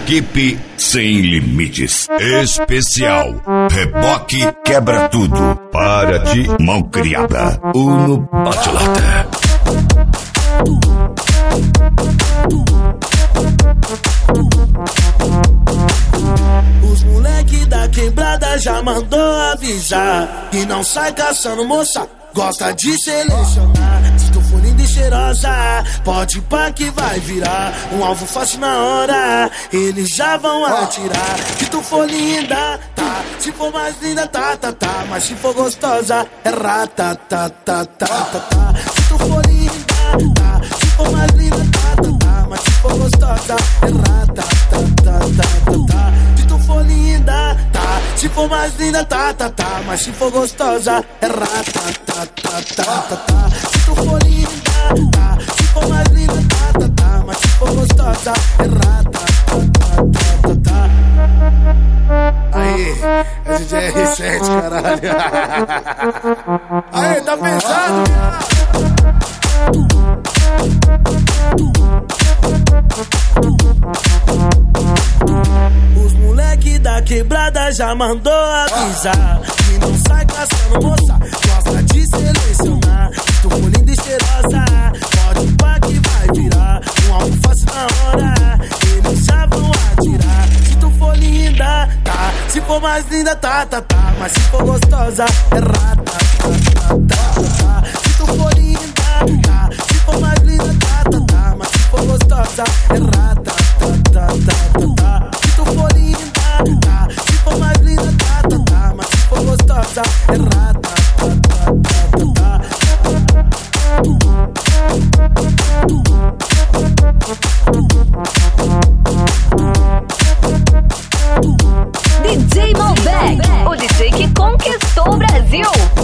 Equipe Sem Limites. Especial Reboque Quebra Tudo. Para de mão criada. Uno Bate-Lata. Os moleque da quebrada já mandou avisar que não sai caçando moça, gosta de selecionar. Se tu for linda e cheirosa, pode ir pra que vai virar um alvo fácil na hora, eles já vão atirar. Se tu for linda, tá. Se for mais linda, tá. Mas se for gostosa, é rata, tá. Se tu for linda, tá. Se for mais linda, tá. Mas se for gostosa, é rata, tá. Se tu for linda, tá. Se for mais linda, tá. Mas se for gostosa, é rata, tá. Se tu for linda, tá. Se for mais linda, tá. Mas se for gostosa, é rata, tá. Aí, a gente é R7, caralho. Aí, tá pensado, Os moleque da quebrada já mandou avisar que não sai caçando moça, gosta de selecionar. Se tu for linda e cheirosa, pode ir pra que vai virar um alvo fácil na hora, eles já vão atirar. Se tu for linda, tá. Se for mais linda, tá. Mas se for gostosa, é rata, tá. Se tu for linda, tá. Se for mais linda, tá. Mas se for gostosa, é rata, tá. Se tu for linda, tá. Se for mais linda, tá. Mas se for gostosa, é rata, tá. DJ Malbec, o DJ que conquistou o Brasil.